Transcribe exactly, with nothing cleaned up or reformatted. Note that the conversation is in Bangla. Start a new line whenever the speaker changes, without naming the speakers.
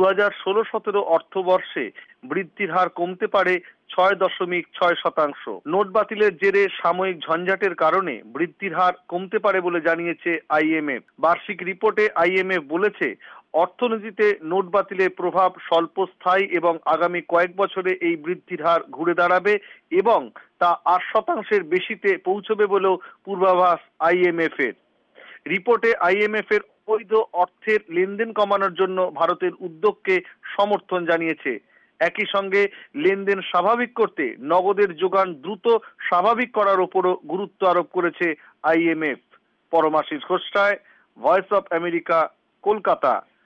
দু হাজার ষোলো সতেরো অর্থবর্ষে বৃদ্ধির হার কমতে পারে ছয় দশমিক ছয় শতাংশ। নোট বাতিলের জেরে সাময়িক ঝঞ্ঝাটের কারণে বৃদ্ধির হার কমতে পারে বলে জানিয়েছে আইএমএফ। বার্ষিক রিপোর্টে আইএমএফ বলেছে, অর্থনীতিতে নোট বাতিলের প্রভাব স্বল্পস্থায়ী এবং আগামী কয়েক বছরে এই বৃদ্ধির হার ঘুরে দাঁড়াবে এবং তা আট শতাংশের বেশিতে পৌঁছবে বলেও পূর্বাভাস আইএমএফ এর। রিপোর্টে আইএমএফ এর অবৈধ অর্থের লেনদেন কমানোর জন্য ভারতের উদ্যোগকে সমর্থন জানিয়েছে। একই সঙ্গে লেনদেন স্বাভাবিক করতে নগদের যোগান দ্রুত স্বাভাবিক করার উপরও গুরুত্ব আরোপ করেছে IMF. Paramashis Ghosh, voice of America, Kolkata.